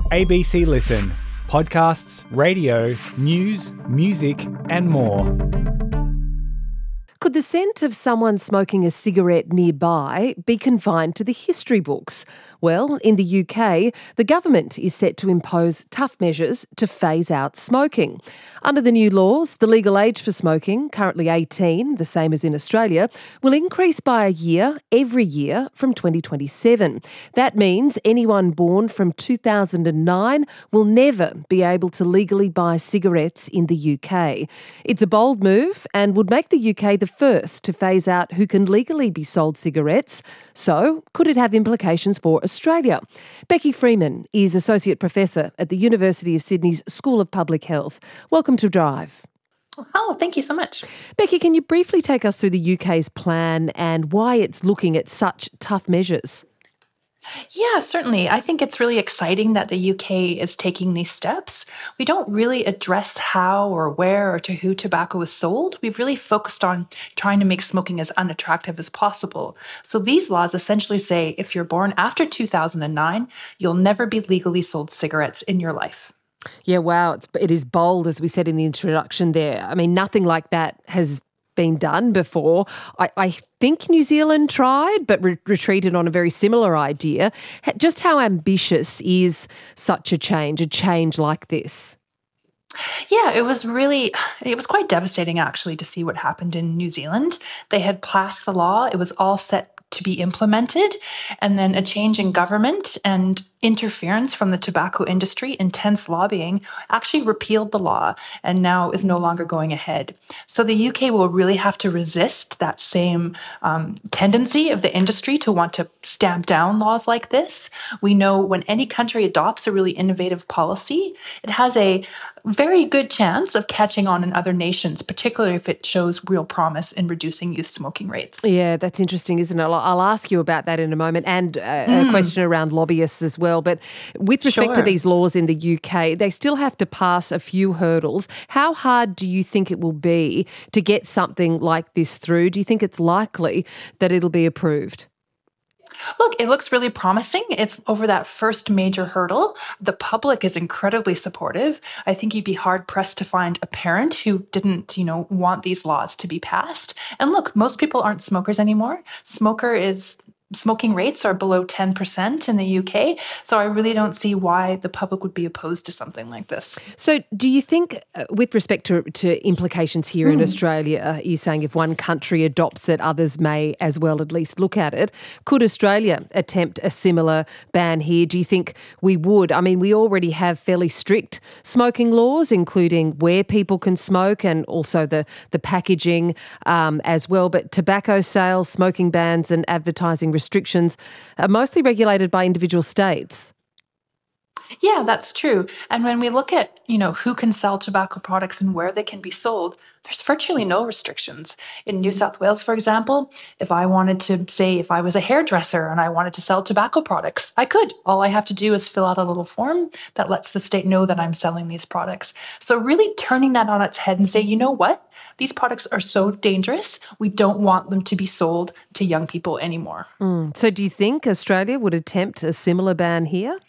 ABC Listen. Podcasts, radio, news, music and more. Could the scent of someone smoking a cigarette nearby be confined to the history books? Well, in the UK, the government is set to impose tough measures to phase out smoking. Under the new laws, the legal age for smoking, currently 18, the same as in Australia, will increase by a year every year from 2027. That means anyone born from 2009 will never be able to legally buy cigarettes in the UK. It's a bold move and would make the UK the first to phase out who can legally be sold cigarettes. So, could it have implications for Australia? Becky Freeman is Associate Professor at the University of Sydney's School of Public Health. Welcome to Drive. Oh, thank you so much. Becky, can you briefly take us through the UK's plan and why it's looking at such tough measures? Yeah, certainly. I think it's really exciting that the UK is taking these steps. We don't really address how or where or to who tobacco is sold. We've really focused on trying to make smoking as unattractive as possible. So these laws essentially say if you're born after 2009, you'll never be legally sold cigarettes in your life. Yeah, wow. It is bold, as we said in the introduction there. I mean, nothing like that has been done before. I think New Zealand tried, but retreated on a very similar idea. Just how ambitious is such a change like this? Yeah, it was quite devastating actually to see what happened in New Zealand. They had passed the law. It was all set to be implemented, and then a change in government and interference from the tobacco industry, intense lobbying, actually repealed the law and now is no longer going ahead. So the UK will really have to resist that same tendency of the industry to want to stamp down laws like this. We know when any country adopts a really innovative policy, it has a very good chance of catching on in other nations, particularly if it shows real promise in reducing youth smoking rates. Yeah, that's interesting, isn't it? I'll ask you about that in a moment, and a question around lobbyists as well. But with respect to these laws in the UK, they still have to pass a few hurdles. How hard do you think it will be to get something like this through? Do you think it's likely that it'll be approved? Look, it looks really promising. It's over that first major hurdle. The public is incredibly supportive. I think you'd be hard pressed to find a parent who didn't, want these laws to be passed. And look, most people aren't smokers anymore. Smoking rates are below 10% in the UK. So I really don't see why the public would be opposed to something like this. So do you think, with respect to implications here in Australia, you're saying if one country adopts it, others may as well at least look at it. Could Australia attempt a similar ban here? Do you think we would? I mean, we already have fairly strict smoking laws, including where people can smoke and also the packaging as well. But tobacco sales, smoking bans and advertising restrictions are mostly regulated by individual states. Yeah, that's true. And when we look at, who can sell tobacco products and where they can be sold, there's virtually no restrictions. In New South Wales, for example, if I was a hairdresser and I wanted to sell tobacco products, I could. All I have to do is fill out a little form that lets the state know that I'm selling these products. So really turning that on its head and say, you know what? These products are so dangerous. We don't want them to be sold to young people anymore. So do you think Australia would attempt a similar ban here?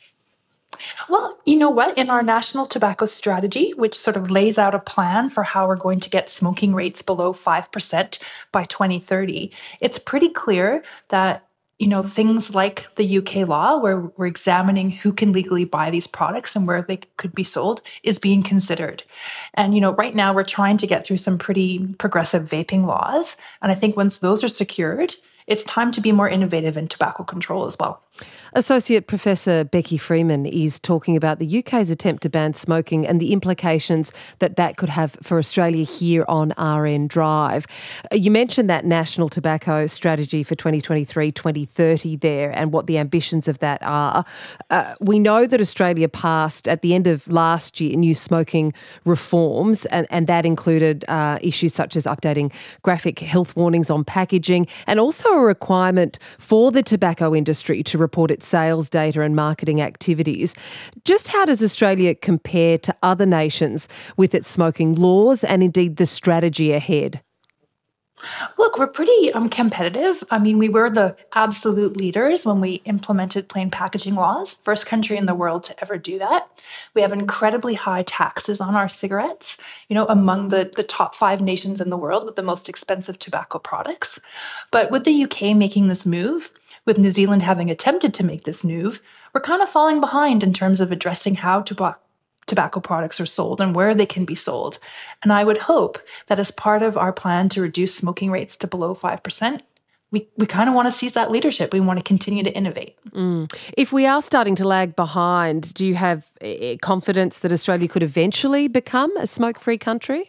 Well, you know what? In our national tobacco strategy, which sort of lays out a plan for how we're going to get smoking rates below 5% by 2030, it's pretty clear that things like the UK law, where we're examining who can legally buy these products and where they could be sold, is being considered. And, right now we're trying to get through some pretty progressive vaping laws. And I think once those are secured, it's time to be more innovative in tobacco control as well. Associate Professor Becky Freeman is talking about the UK's attempt to ban smoking and the implications that could have for Australia here on RN Drive. You mentioned that national tobacco strategy for 2023-2030 there and what the ambitions of that are. We know that Australia passed at the end of last year new smoking reforms, and that included issues such as updating graphic health warnings on packaging and also a requirement for the tobacco industry to report its sales data and marketing activities. Just how does Australia compare to other nations with its smoking laws and indeed the strategy ahead? Look, we're pretty competitive. I mean, we were the absolute leaders when we implemented plain packaging laws, first country in the world to ever do that. We have incredibly high taxes on our cigarettes, among the top 5 nations in the world with the most expensive tobacco products. But with the UK making this move, with New Zealand having attempted to make this move, we're kind of falling behind in terms of addressing how tobacco products are sold and where they can be sold. And I would hope that as part of our plan to reduce smoking rates to below 5%, we kind of want to seize that leadership. We want to continue to innovate. If we are starting to lag behind, do you have confidence that Australia could eventually become a smoke-free country?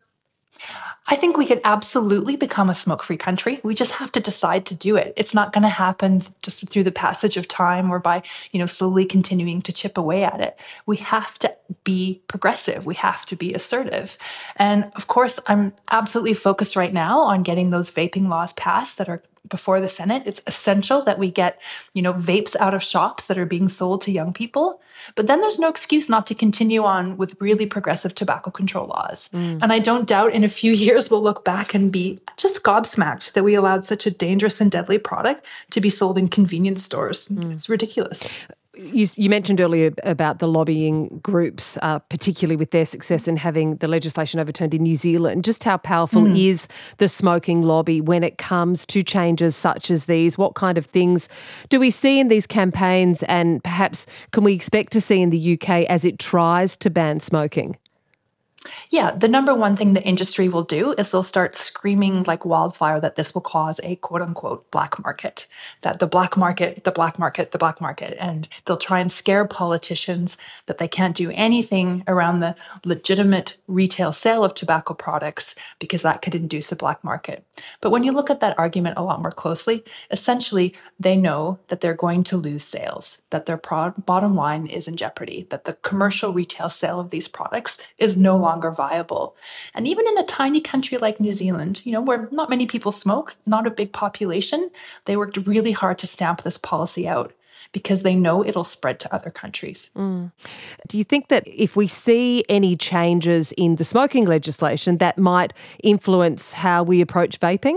I think we could absolutely become a smoke-free country. We just have to decide to do it. It's not going to happen just through the passage of time or by, slowly continuing to chip away at it. We have to be progressive. We have to be assertive. And of course, I'm absolutely focused right now on getting those vaping laws passed that are before the Senate. It's essential that we get, vapes out of shops that are being sold to young people. But then there's no excuse not to continue on with really progressive tobacco control laws. And I don't doubt in a few years we'll look back and be just gobsmacked that we allowed such a dangerous and deadly product to be sold in convenience stores. It's ridiculous. You mentioned earlier about the lobbying groups, particularly with their success in having the legislation overturned in New Zealand. Just how powerful is the smoking lobby when it comes to changes such as these? What kind of things do we see in these campaigns, and perhaps can we expect to see in the UK as it tries to ban smoking? Yeah, the number one thing the industry will do is they'll start screaming like wildfire that this will cause a quote unquote black market, that the black market, the black market, the black market. And they'll try and scare politicians that they can't do anything around the legitimate retail sale of tobacco products because that could induce a black market. But when you look at that argument a lot more closely, essentially they know that they're going to lose sales, that their bottom line is in jeopardy, that the commercial retail sale of these products is no longer viable. And even in a tiny country like New Zealand, where not many people smoke, not a big population, they worked really hard to stamp this policy out because they know it'll spread to other countries. Do you think that if we see any changes in the smoking legislation, that might influence how we approach vaping?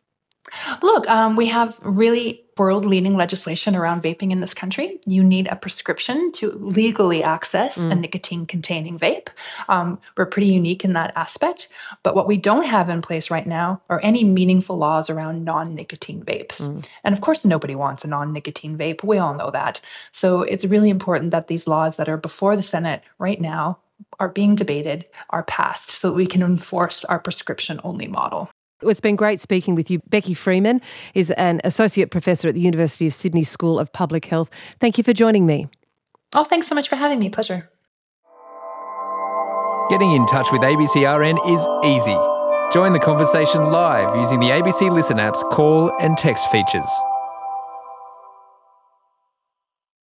Look, we have really world-leading legislation around vaping in this country. You need a prescription to legally access a nicotine-containing vape. We're pretty unique in that aspect. But what we don't have in place right now are any meaningful laws around non-nicotine vapes. And of course, nobody wants a non-nicotine vape. We all know that. So it's really important that these laws that are before the Senate right now are being debated, are passed, so that we can enforce our prescription-only model. It's been great speaking with you. Becky Freeman is an associate professor at the University of Sydney School of Public Health. Thank you for joining me. Oh, thanks so much for having me. Pleasure. Getting in touch with ABCRN is easy. Join the conversation live using the ABC Listen app's call and text features.